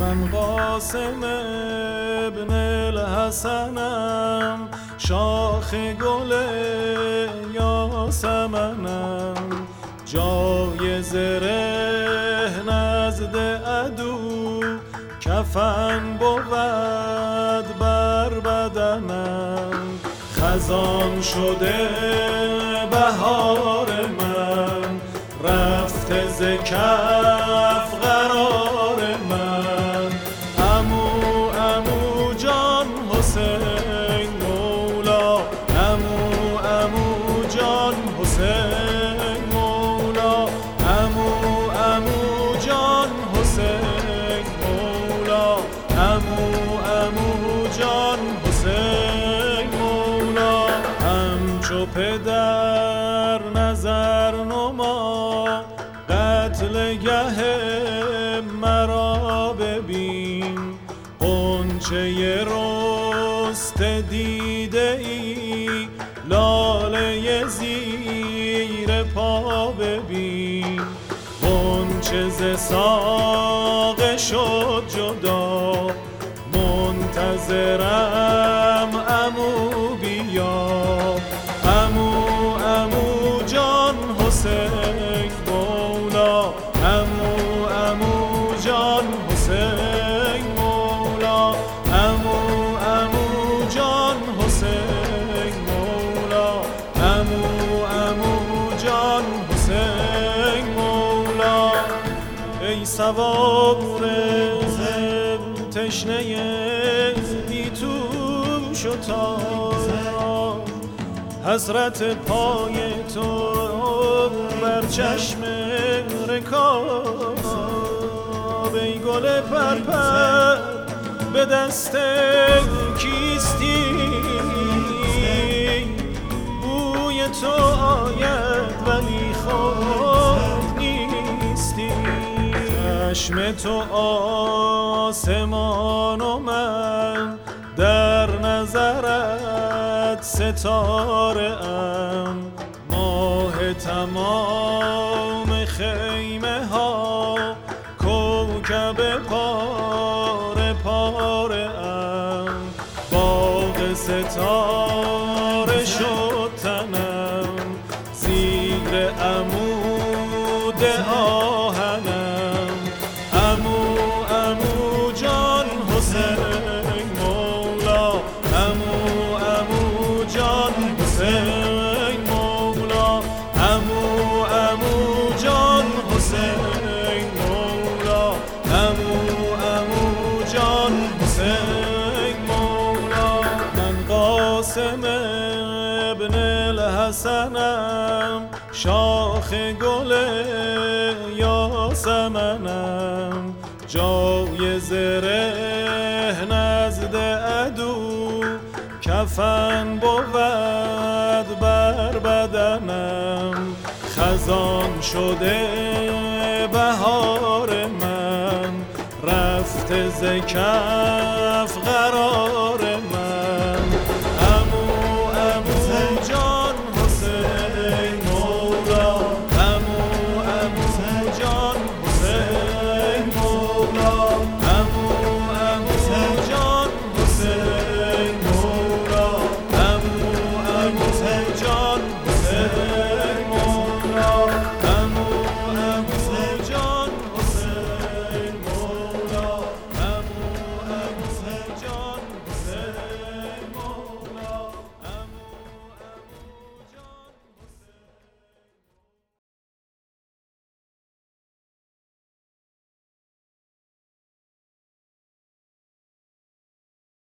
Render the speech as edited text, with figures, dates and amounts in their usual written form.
من قاسم ابن الحسنم، شاخ گل یاسمنم، جای زره نزد عدو، کفن بود بر بدنم. خزان شده بهار من، رفته ز کف قرار من. عمو جان حسین مولا، عمو جان حسین مولا، عمو جان حسین مولا، عمو جان حسین مولا. همچو پدر نظر نما، قتلگه مرا ببین. غنچه رست دیده ای، لاله زیر پا ببین. غنچه ز ساقه شد جدا، منتظرم عمو بیا. عمو جان حسین مولا، عمو جان حسین مولا، عمو جان حسین مولا، عمو جان حسین مولا. ای سوار زل تشنه بی تو شتاب، حسرت پای تو بر چشم رکاب. ای گل پرپر به دست کیستی، بوی تو آید ولی خود نیستی. چشم تو آسمان و من، در نظرت ستاره ام. ماه تمام خیمه ها، کوکب پاره پاره ام. باغ ستاره شد تنم، زیر عمود آهنم. عمو جان حسین مولا، عمو جان حسین مولا، عمو جان حسین مولا، عمو جان حسین مولا. من قاسم ابن الحسنم، شاخ گل یاسمنم، جای زره نزد عدو، کفن بود بر بدنم. خزان شده بهار من، رفته ز کف قرار